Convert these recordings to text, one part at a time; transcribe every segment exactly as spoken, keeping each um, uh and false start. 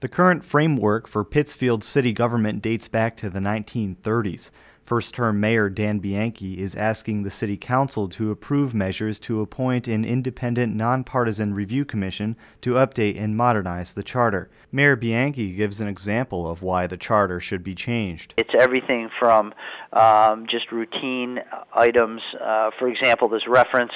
The current framework for Pittsfield's city government dates back to the nineteen thirties. First-term Mayor Dan Bianchi is asking the City Council to approve measures to appoint an independent, nonpartisan review commission to update and modernize the charter. Mayor Bianchi gives an example of why the charter should be changed. It's everything from um, just routine items. Uh, for example, there's reference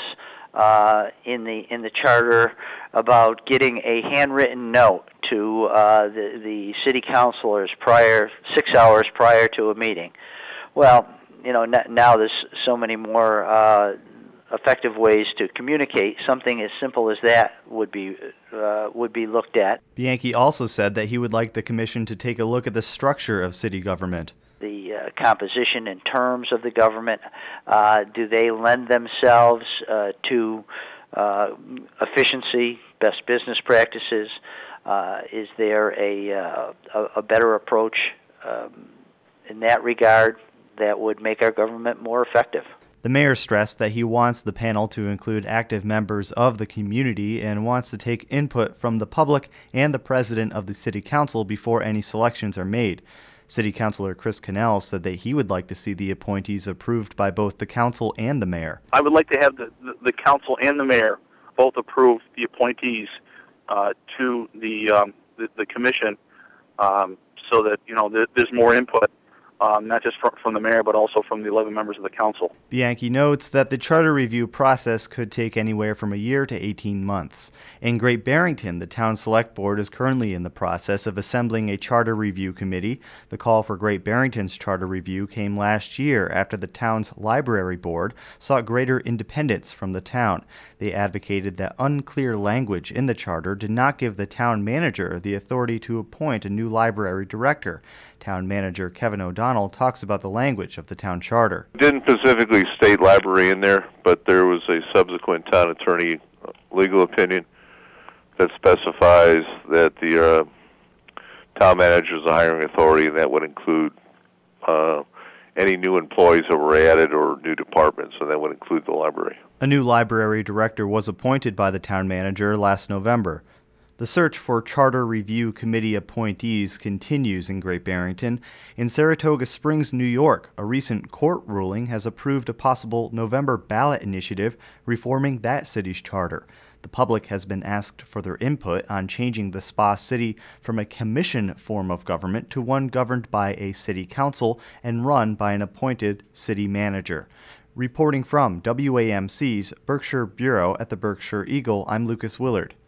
uh, in the in the charter about getting a handwritten note to uh, the the city councilors prior six hours prior to a meeting. Well, you know, now there's so many more uh, effective ways to communicate. Something as simple as that would be uh, would be looked at. Bianchi also said that he would like the commission to take a look at the structure of city government. The uh, composition and terms of the government, uh, do they lend themselves uh, to uh, efficiency, best business practices? Uh, is there a, uh, a, a better approach um, in that regard that would make our government more effective? The mayor stressed that he wants the panel to include active members of the community and wants to take input from the public and the president of the city council before any selections are made. City Councilor Chris Cannell said that he would like to see the appointees approved by both the council and the mayor. I would like to have the, the, the council and the mayor both approve the appointees uh, to the, um, the the commission, um, so that you know th there's more input. Um, not just from, from the mayor, but also from the eleven members of the council. Bianchi notes that the charter review process could take anywhere from a year to eighteen months. In Great Barrington, the town select board is currently in the process of assembling a charter review committee. The call for Great Barrington's charter review came last year after the town's library board sought greater independence from the town. They advocated that unclear language in the charter did not give the town manager the authority to appoint a new library director. Town manager Kevin O'Donnell talks about the language of the town charter. It didn't specifically state library in there, but there was a subsequent town attorney legal opinion that specifies that the uh, town manager is a hiring authority, and that would include uh, any new employees that were added or new departments, and that would include the library. A new library director was appointed by the town manager last November. The search for Charter Review Committee appointees continues in Great Barrington. In Saratoga Springs, New York, a recent court ruling has approved a possible November ballot initiative reforming that city's charter. The public has been asked for their input on changing the Spa City from a commission form of government to one governed by a city council and run by an appointed city manager. Reporting from W A M C's Berkshire Bureau at the Berkshire Eagle, I'm Lucas Willard.